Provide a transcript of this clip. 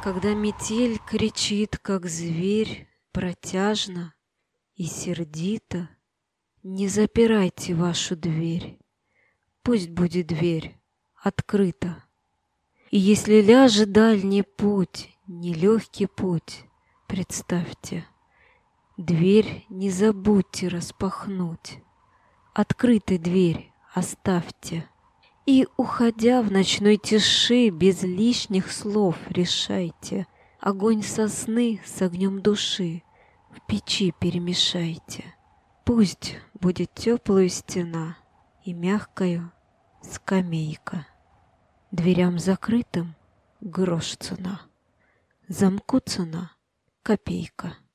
Когда метель кричит, как зверь, протяжно и сердито, не запирайте вашу дверь, пусть будет дверь открыта. И если ляжет дальний путь, нелегкий путь, представьте, дверь не забудьте распахнуть, открытой дверь оставьте. И, уходя в ночной тиши, без лишних слов решайте, огонь сосны с огнем души в печи перемешайте. Пусть будет теплую стена и мягкою скамейка. Дверям закрытым грош цена, замку цена копейка.